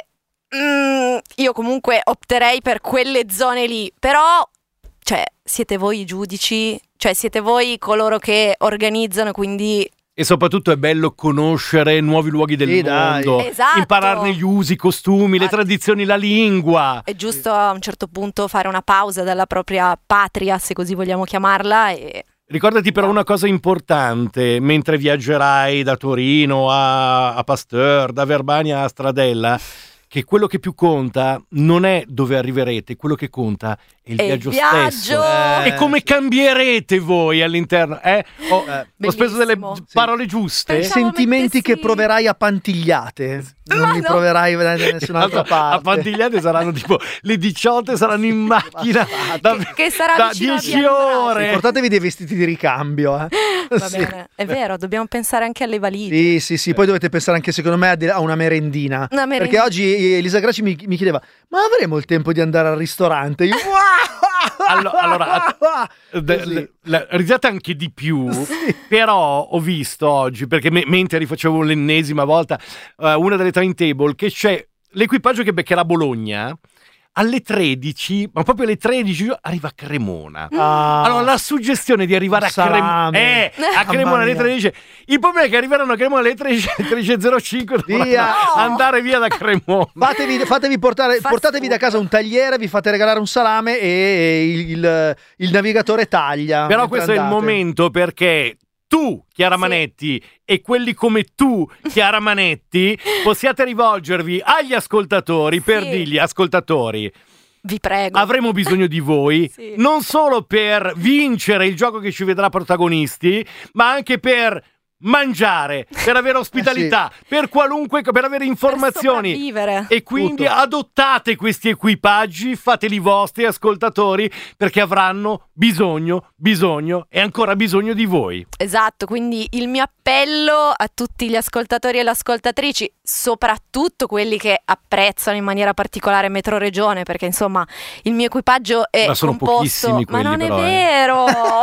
Mm, io comunque opterei per quelle zone lì, però cioè siete voi i giudici, cioè siete voi coloro che organizzano, quindi E soprattutto è bello conoscere nuovi luoghi del Sì, dai. mondo, Esatto. impararne gli usi, i costumi, le Infatti. tradizioni, la lingua. è giusto a un certo punto fare una pausa dalla propria patria, se così vogliamo chiamarla, e Ricordati però una cosa importante, mentre viaggerai da Torino a, a Pasteur, da Verbania a Stradella, che quello che più conta non è dove arriverete, quello che conta è il E il viaggio, viaggio! stesso. Eh, E come cambierete voi all'interno? Eh? Ho, Eh, ho speso delle bellissimo. parole giuste. I Pensavo sentimenti che mettessi- proverai a pantigliate, non Ma li no. proverai da nessun'altra A parte. Pantigliate saranno tipo le diciotto, saranno in macchina da, Che- che sarà da vicino a dieci Via Andrade. ore. Portatevi dei vestiti di ricambio. Eh. va Sì. bene, è vero, dobbiamo pensare anche alle valigie. Sì, sì, sì, poi dovete pensare anche secondo me a de- a una merendina. Una merendina. Perché oggi Elisa Gracci mi, mi chiedeva, ma avremo il tempo di andare al ristorante? Io, Allo- allora, De- Così. le- la- risate anche di più, però ho visto oggi, perché me- mentre rifacevo l'ennesima volta eh, una delle timetable, che c'è l'equipaggio che beccherà Bologna alle tredici, ma proprio alle tredici arriva a Cremona. Ah. Allora la suggestione di arrivare a Cremona, Salame. eh, a Cremona Mamma alle mia. tredici, il problema è che arriveranno a Cremona alle tredici, tredici e zero cinque Via. dovranno No. andare via da Cremona. Fatevi, fatevi portare, Fast portatevi da food. casa un tagliere, vi fate regalare un salame e il, il- il navigatore taglia. Però mentre questo è il andate. momento, perché tu, Chiara Sì. Manetti, e quelli come tu, Chiara Manetti, possiate rivolgervi agli ascoltatori per Sì. dirgli: ascoltatori, Vi prego. avremo bisogno di voi, Sì. non solo per vincere il gioco che ci vedrà protagonisti, ma anche per mangiare, per avere ospitalità, per qualunque, per avere Per informazioni. sopravvivere. E quindi Tutto. adottate questi equipaggi, fateli vostri, ascoltatori, perché avranno bisogno, bisogno e ancora bisogno di voi. Esatto, quindi il mio appello a tutti gli ascoltatori e le ascoltatrici, soprattutto quelli che apprezzano in maniera particolare Metro Regione, perché insomma il mio equipaggio è Ma sono composto, pochissimi ma quelli, non però, è eh. vero.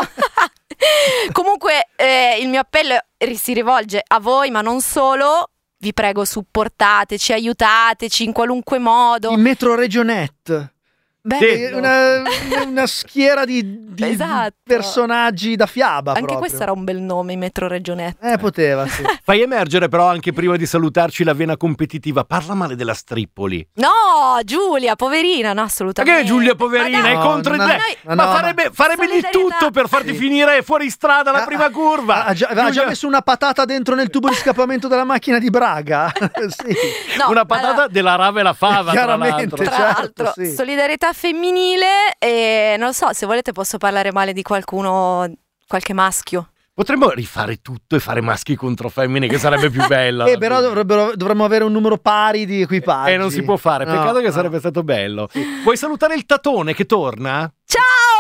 Comunque eh, il mio appello si rivolge a voi, ma non solo. Vi prego, supportateci, aiutateci in qualunque modo. Il Metro Regionet. Bello. È Una, una schiera di, di Esatto. personaggi da fiaba. Anche proprio. questo era un bel nome, Metro Regionetta. Eh, poteva, sì. Fai emergere però anche prima di salutarci la vena competitiva. Parla male della Strippoli. No, Giulia, poverina, no, Ma assolutamente. che è Giulia poverina? Ma è dai, No, contro no, te. no, Ma no, farebbe, farebbe di solidarietà. tutto per farti Sì. finire fuori strada alla Ah, prima ah, curva. Ha già, aveva già Giulia- messo una patata dentro nel tubo di scappamento della macchina di Braga. Sì. No, Una patata allora, della rave e la fava, tra Chiaramente. l'altro. tra certo, l'altro, sì. solidarietà femminile e non lo so, se volete posso parlare male di qualcuno, qualche maschio. Potremmo rifare tutto e fare maschi contro femmine, che sarebbe più bello. Eh, però dovrebbero- dovremmo avere un numero pari di equipaggi. Eh, non si può fare. No, Peccato che no. sarebbe stato bello. Vuoi salutare il Tatone che torna? Ciao!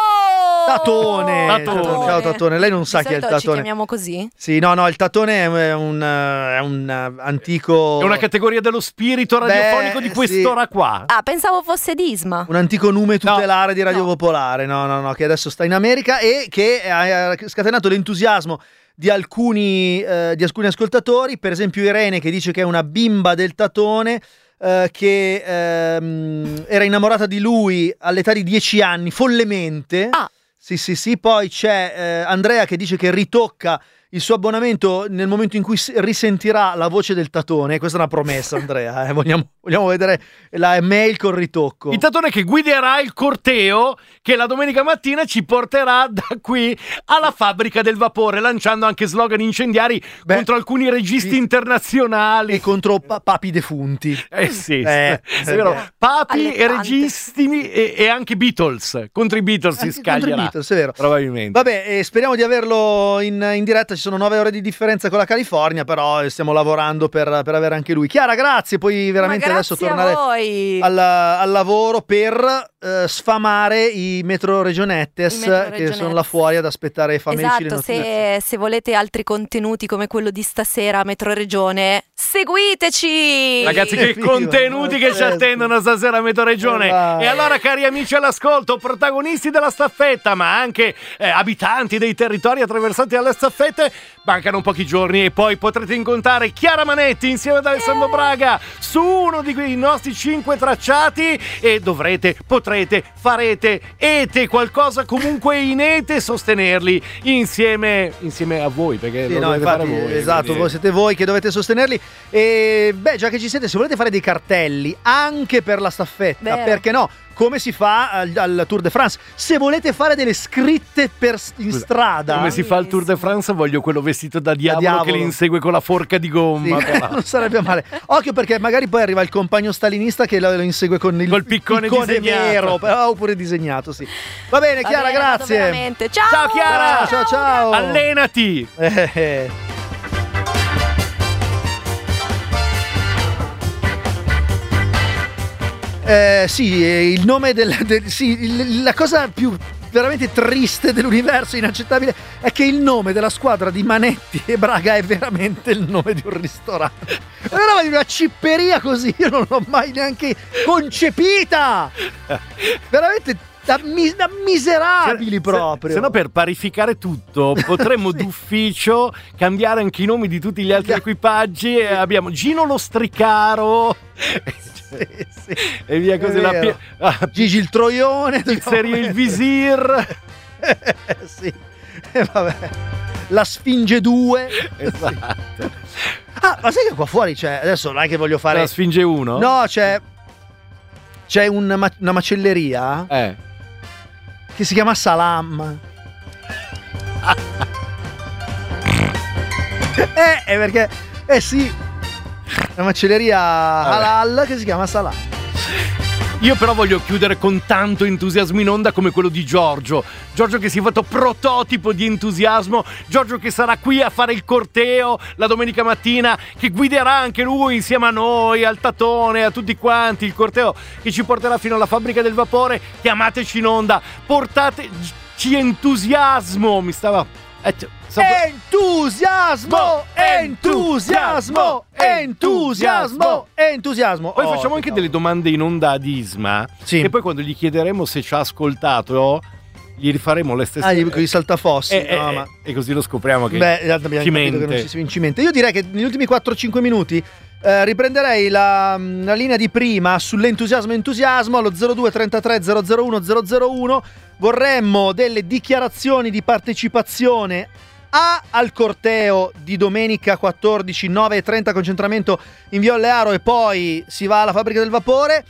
Tatone. Tatone. Ciao Tatone, lei non sa Di chi è il solito ci Tatone. chiamiamo così? Sì, no, no, il Tatone è un, è un eh, antico... È una categoria dello spirito Beh, radiofonico di sì. quest'ora qua. Ah, pensavo fosse Disma. Un antico nume tutelare di Radio No. Popolare, no, no, no, che adesso sta in America e che ha scatenato l'entusiasmo di alcuni, eh, di alcuni ascoltatori, per esempio Irene che dice che è una bimba del Tatone, eh, che ehm, era innamorata di lui all'età di dieci anni, follemente. Ah. Sì, sì, sì, poi c'è eh, Andrea che dice che ritocca il suo abbonamento nel momento in cui si- risentirà la voce del Tatone. Questa è una promessa, Andrea, eh. vogliamo, vogliamo vedere la mail col ritocco. Il Tatone che guiderà il corteo che la domenica mattina ci porterà da qui alla fabbrica del vapore, lanciando anche slogan incendiari Beh, contro alcuni registi sì. internazionali. E contro pa- papi defunti. Eh sì, Eh, è vero. eh. Papi e Allettante. registi e, e anche Beatles. Contro i Beatles si Anche contro i scaglierà. Beatles, è vero. Probabilmente. Vabbè, eh, speriamo di averlo in, in diretta. Ci sono nove ore di differenza con la California, però eh, stiamo lavorando per, per avere anche lui. Chiara, grazie. Puoi veramente Ma adesso grazie tornare a voi. al, al lavoro per eh, sfamare i metro regionettes, I metro che regionettes. sono là fuori ad aspettare famelici le Esatto, notizie. se, se volete altri contenuti come quello di stasera, Metro Regione, seguiteci! Ragazzi, che Figo, contenuti che ci pazzesco. attendono stasera a Metro Regione. Eh, vai. E allora, cari amici all'ascolto, protagonisti della staffetta, ma anche eh, abitanti dei territori attraversati dalle staffette, mancano pochi giorni e poi potrete incontrare Chiara Manetti insieme ad Alessandro Braga su uno di quei nostri cinque tracciati e dovrete, potrete, farete, ete qualcosa comunque in ete sostenerli insieme, insieme a voi, perché Sì, lo no, dovete infatti, fare voi. esatto, quindi- voi siete voi che dovete sostenerli. E beh, già che ci siete, se volete fare dei cartelli anche per la staffetta, Vero. perché no? Come si fa al, al Tour de France? Se volete fare delle scritte per, in Scusa, strada, Come si fa al Tour de France? Voglio quello vestito da diavolo, diavolo. che li insegue con la forca di sì, gomma. però. non sarebbe male. Occhio, perché magari poi arriva il compagno stalinista che lo, lo insegue con il Col piccone disegnato. vero, però, oppure disegnato, sì. Va bene, Va Chiara, bene, vado grazie. veramente. Ciao! Ciao, Chiara! Ciao, ciao. Allenati! Eh, eh. Eh, sì, eh, il nome del, del- sì, il- la cosa più veramente triste dell'universo, inaccettabile, è che il nome della squadra di Manetti e Braga è veramente il nome di un ristorante. È una roba di una cipperia così, io non l'ho mai neanche concepita. Veramente da, mi- da miserabili proprio. Se no, per parificare tutto, potremmo Sì. d'ufficio cambiare anche i nomi di tutti gli altri equipaggi. E abbiamo Gino lo Stricaro. Sì, sì. E via così. È La vero. pi- ah, Gigi il Troione, Pizzeria il dobbiamo Visir. mettere. Sì. E vabbè. La Sfinge due. Esatto. Ah, ma sai che qua fuori c'è, adesso non è che voglio fare La Sfinge uno? No, c'è c'è un ma- una macelleria Eh. che si chiama Salam. eh, è perché eh sì, una macelleria halal che si chiama Salam. Io però voglio chiudere con tanto entusiasmo in onda come quello di Giorgio. Giorgio che si è fatto prototipo di entusiasmo. Giorgio che sarà qui a fare il corteo la domenica mattina, che guiderà anche lui insieme a noi, al Tatone, a tutti quanti, il corteo che ci porterà fino alla fabbrica del vapore. Chiamateci in onda, portateci entusiasmo. Mi stava... Eh, c- stavo- Entusiasmo! Entusiasmo! Entusiasmo! Entusiasmo! Poi Oh, facciamo che anche cavolo. delle domande in onda ad Isma. Sì. E poi quando gli chiederemo se ci ha ascoltato, gli rifaremo le stesse... Ah, gli- con i saltafossi. E, no, e- ma... e così lo scopriamo che Beh, in realtà abbiamo ci capito che mente. non ci si cimente. Io direi che negli ultimi quattro cinque minuti eh, riprenderei la, la linea di prima sull'entusiasmo entusiasmo allo zero due trentatré zero zero uno zero zero uno. Vorremmo delle dichiarazioni di partecipazione A al corteo di domenica quattordici, nove e trenta concentramento in via Olearo e poi si va alla fabbrica del vapore.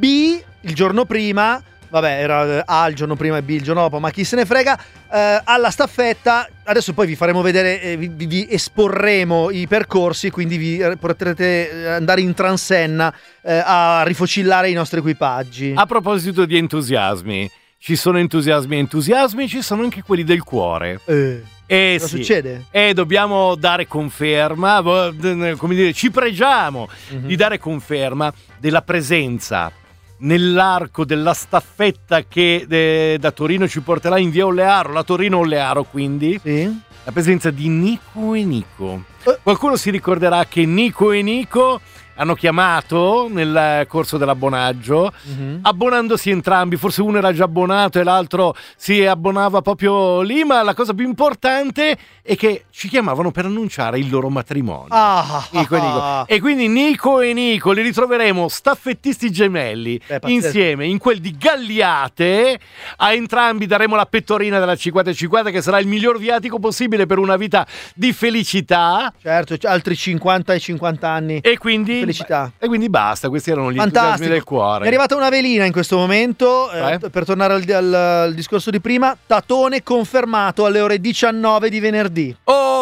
B il giorno prima, vabbè era A il giorno prima e B il giorno dopo, ma chi se ne frega, eh, alla staffetta. Adesso poi vi faremo vedere, eh, vi, vi esporremo i percorsi, quindi vi eh, potrete andare in transenna eh, a rifocillare i nostri equipaggi. A proposito di entusiasmi, ci sono entusiasmi e entusiasmi, ci sono anche quelli del cuore. Eh, Eh cosa sì. succede? E dobbiamo dare conferma, vo- d- come dire, ci pregiamo Mhm. di dare conferma della presenza nell'arco della staffetta che eh, da Torino ci porterà in via Olearo, la Torino-Olearo quindi, Sì? la presenza di Nico e Nico. Eh. Qualcuno si ricorderà che Nico e Nico hanno chiamato nel corso dell'abbonaggio, Mhm. abbonandosi entrambi, forse uno era già abbonato e l'altro si abbonava proprio lì, ma la cosa più importante è che ci chiamavano per annunciare il loro matrimonio. Ah, Nico e Nico. E quindi Nico e Nico li ritroveremo staffettisti gemelli Beh, pazzesco. insieme in quel di Galliate. A entrambi daremo la pettorina della cinquanta cinquanta, che sarà il miglior viatico possibile per una vita di felicità. certo, c- altri cinquanta e cinquanta anni. E quindi, Felicità. e quindi basta, questi erano gli entusiasmi Fantastico. del cuore. Mi è arrivata una velina in questo momento, eh, Eh? per tornare al, al- al discorso di prima. Tatone confermato alle ore diciannove di venerdì. Oh,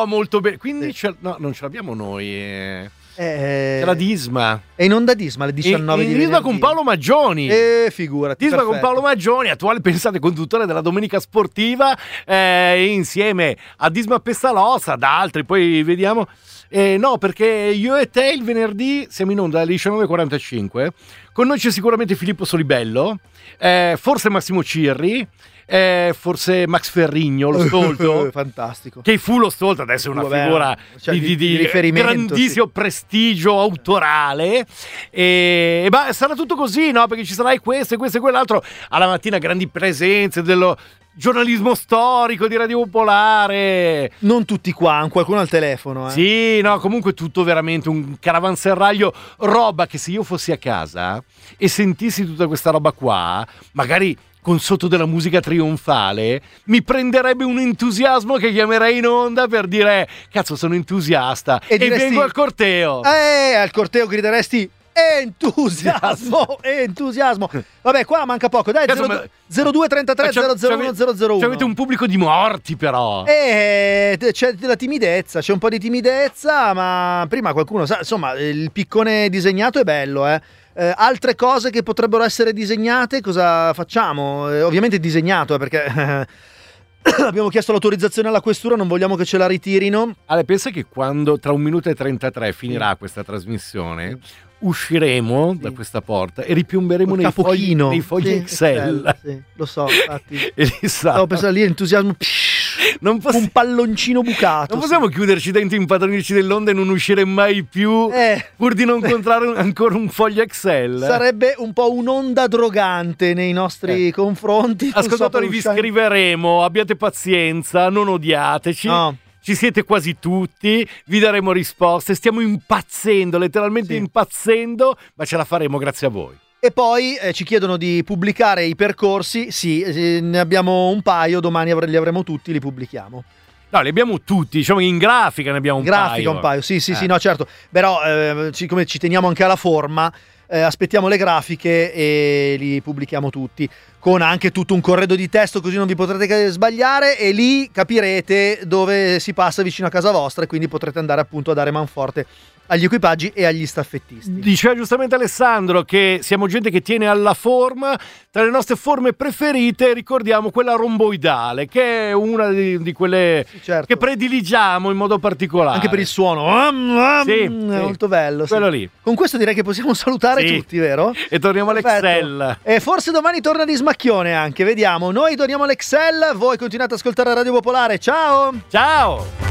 so molto bene. Quindi Sì. ce- no, non ce l'abbiamo noi. Eh. Eh, C'è la Disma. È in onda Disma alle diciannove in, di in Disma venerdì. con Paolo Maggioni. Eh, figurati. Disma con perfetto. Paolo Maggioni, attuale, pensate, conduttore della Domenica Sportiva, eh, insieme a Disma Pestalozza, ad altri, poi vediamo. Eh, no, perché io e te il venerdì siamo in onda alle diciannove e quarantacinque. Con noi c'è sicuramente Filippo Solibello, eh, forse Massimo Cirri, eh, forse Max Ferrigno, lo stolto. Fantastico. Che fu lo stolto, adesso è una Vabbè, figura cioè, di, di- di- di di riferimento, grandissimo prestigio autorale. E, e bah, sarà tutto così, no? Perché ci sarai questo e questo e quell'altro. Alla mattina grandi presenze dello giornalismo storico di Radio Popolare. Non tutti qua, qualcuno al telefono. Eh. Sì, no, comunque tutto veramente un caravanserraglio, roba che se io fossi a casa e sentissi tutta questa roba qua, magari con sotto della musica trionfale, mi prenderebbe un entusiasmo che chiamerei in onda per dire cazzo, sono entusiasta E e, diresti- vengo al corteo. Eh, al corteo grideresti entusiasmo, entusiasmo. Vabbè, qua manca poco, dai, Cazzo, zero ma- zero due trentatré Ma c'è- zero zero uno c'avete- zero zero uno. c'avete un pubblico di morti però. Eh, c'è della timidezza, c'è un po' di timidezza, ma prima qualcuno sa, insomma, il piccone disegnato è bello, eh. Eh, altre cose che potrebbero essere disegnate, cosa facciamo? Eh, ovviamente disegnato, eh, perché abbiamo chiesto l'autorizzazione alla questura, non vogliamo che ce la ritirino. Ale, pensa che quando tra un minuto e trentatré finirà questa trasmissione, usciremo da questa porta e ripiomberemo Col nei fogli, capochino. nei fogli Sì, Excel. sì, lo so, infatti. E li sa. Stavo pensando lì, entusiasmo, Non, possi- un palloncino bucato. non possiamo chiuderci dentro, impadronirci dell'onda e non uscire mai più, Eh. pur di non incontrare un- ancora un foglio Excel. Sarebbe un po' un'onda drogante nei nostri confronti. Non so Ascoltatori, per vi uscire- scriveremo, abbiate pazienza, non odiateci. No. Ci siete quasi tutti, vi daremo risposte, stiamo impazzendo, letteralmente Sì. impazzendo, ma ce la faremo grazie a voi. E poi eh, ci chiedono di pubblicare i percorsi. Sì, eh, ne abbiamo un paio, domani avre- li avremo tutti, li pubblichiamo. No, li abbiamo tutti, diciamo in grafica ne abbiamo un Grafica paio. un paio, sì, sì, Eh. sì, no, certo. Però, eh, siccome ci teniamo anche alla forma, eh, aspettiamo le grafiche e li pubblichiamo tutti. Con anche tutto un corredo di testo, così non vi potrete ca- sbagliare. E lì capirete dove si passa vicino a casa vostra, e quindi potrete andare appunto a dare manforte agli equipaggi e agli staffettisti. Diceva giustamente Alessandro che siamo gente che tiene alla forma. Tra le nostre forme preferite ricordiamo quella romboidale, che è una di, di quelle Sì, certo. che prediligiamo in modo particolare. Anche per il suono. Um, um, Sì, è sì. molto bello. sì. Quello lì. Con questo direi che possiamo salutare Sì. tutti, vero? E torniamo Perfetto. all'Excel. E forse domani torna di smacchione anche, vediamo. Noi torniamo all'Excel, voi continuate ad ascoltare Radio Popolare. Ciao! Ciao!